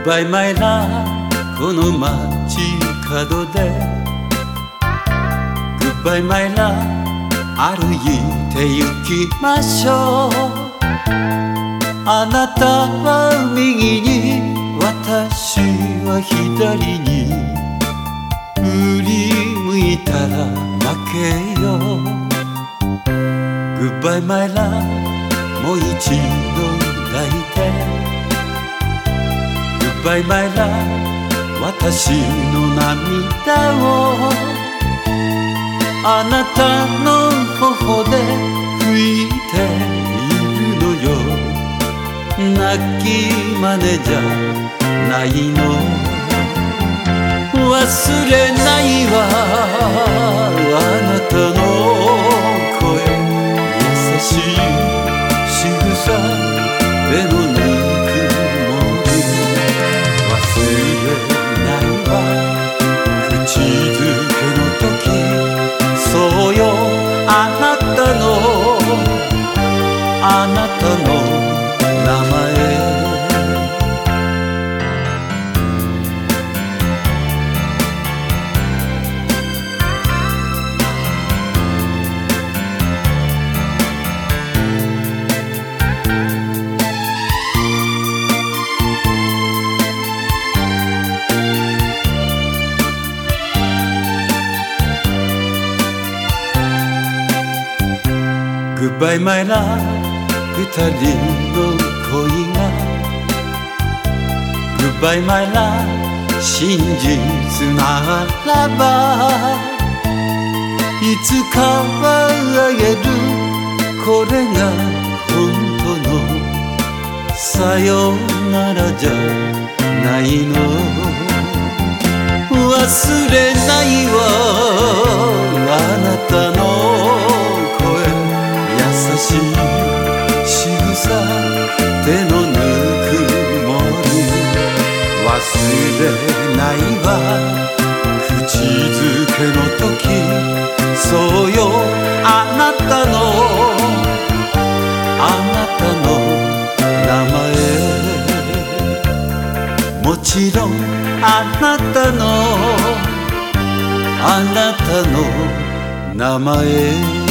Goodbye my love この街角で Goodbye my love 歩いて行きましょうあなたは右に私は左に振り向いたら負けよ Goodbye my love もう一度抱いて Goodbye my love 私の涙をあなたの頬で拭いているのよ泣き真似じゃないの忘れないわあなたの声優しい仕草手のぬくもり忘れないわ口づけの時そうよあなたの名前Goodbye my love 二人の恋が Goodbye my love 真実ならばいつかは会えるこれが本当のさよならじゃないの忘れないわあなたの優しい仕草手のぬくもり忘れないわ口づけの時そうよあなたの名前もちろんあなたの名前